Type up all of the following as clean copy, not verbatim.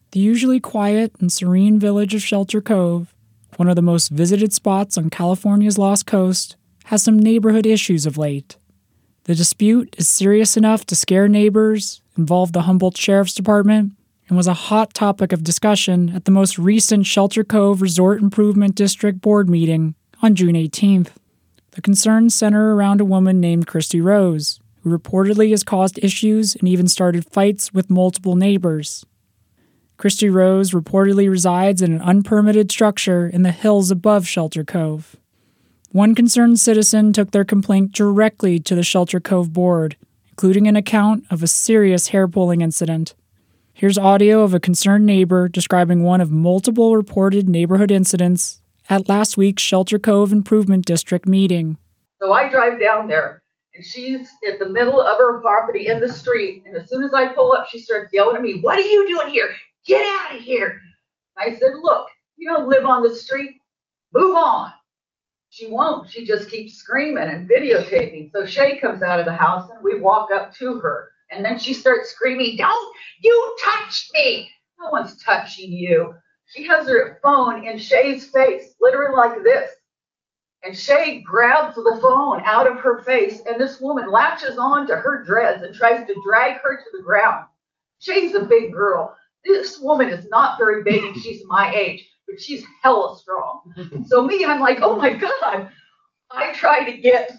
The usually quiet and serene village of Shelter Cove, one of the most visited spots on California's Lost Coast, has some neighborhood issues of late. The dispute is serious enough to scare neighbors, involve the Humboldt Sheriff's Department, and was a hot topic of discussion at the most recent Shelter Cove Resort Improvement District Board meeting on June 18th. The concerns center around a woman named Christy Rose, who reportedly has caused issues and even started fights with multiple neighbors. Christy Rose reportedly resides in an unpermitted structure in the hills above Shelter Cove. One concerned citizen took their complaint directly to the Shelter Cove board, including an account of a serious hair-pulling incident. Here's audio of a concerned neighbor describing one of multiple reported neighborhood incidents at last week's Shelter Cove Improvement District meeting. So I drive down there, and she's at the middle of her property in the street, and as soon as I pull up, she starts yelling at me, "What are you doing here? Get out of here." I said, "Look, you don't live on the street. Move on." She won't. She just keeps screaming and videotaping. So Shay comes out of the house and we walk up to her. And then she starts screaming, "Don't you touch me. No one's touching you." She has her phone in Shay's face, literally like this. And Shay grabs the phone out of her face, and this woman latches on to her dreads and tries to drag her to the ground. Shay's a big girl. This woman is not very big, and she's my age, but she's hella strong. So me, I'm like, oh my God. I try to get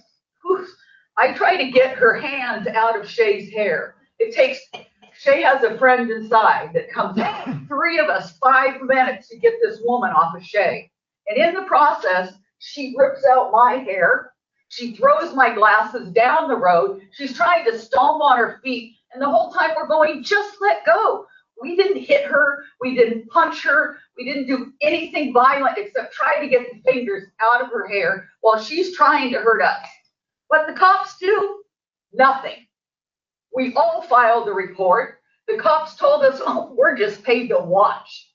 her hands out of Shay's hair. Shay has a friend inside that comes in. 3 of us, 5 minutes to get this woman off of Shay. And in the process, she rips out my hair. She throws my glasses down the road. She's trying to stomp on her feet. And the whole time we're going, just let go. We didn't hit her. We didn't punch her. We didn't do anything violent except try to get the fingers out of her hair while she's trying to hurt us. What the cops do? Nothing. We all filed a report. The cops told us, "Oh, we're just paid to watch."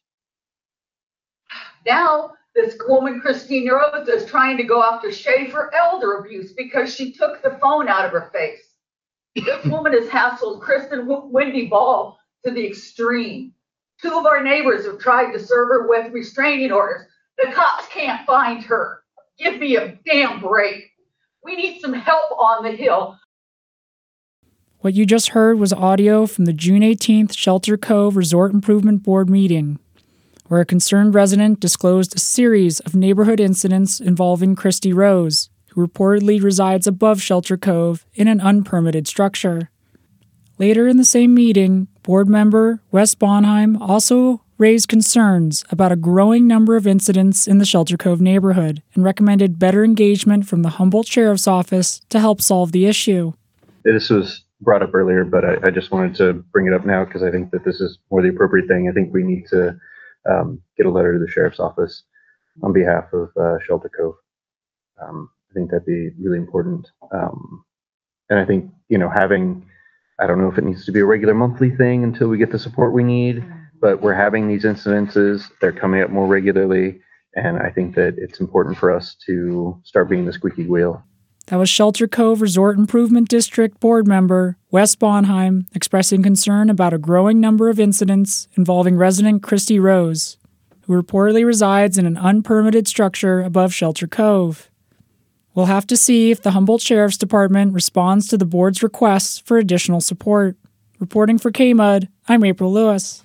Now, this woman, Christine Rose, is trying to go after Shay for elder abuse because she took the phone out of her face. This woman has hassled Kristen Wendy Ball to the extreme. 2 of our neighbors have tried to serve her with restraining orders. The cops can't find her. Give me a damn break. We need some help on the hill. What you just heard was audio from the June 18th Shelter Cove Resort Improvement Board meeting, where a concerned resident disclosed a series of neighborhood incidents involving Christy Rose, who reportedly resides above Shelter Cove in an unpermitted structure. Later in the same meeting, board member Wes Bonheim also raised concerns about a growing number of incidents in the Shelter Cove neighborhood and recommended better engagement from the Humboldt Sheriff's Office to help solve the issue. This was brought up earlier, but I just wanted to bring it up now because I think that this is more the appropriate thing. I think we need to get a letter to the Sheriff's Office on behalf of Shelter Cove. I think that'd be really important. And I think, I don't know if it needs to be a regular monthly thing until we get the support we need, but we're having these incidences. They're coming up more regularly. And I think that it's important for us to start being the squeaky wheel. That was Shelter Cove Resort Improvement District board member Wes Bonheim expressing concern about a growing number of incidents involving resident Christy Rose, who reportedly resides in an unpermitted structure above Shelter Cove. We'll have to see if the Humboldt Sheriff's Department responds to the board's requests for additional support. Reporting for KMUD, I'm April Lewis.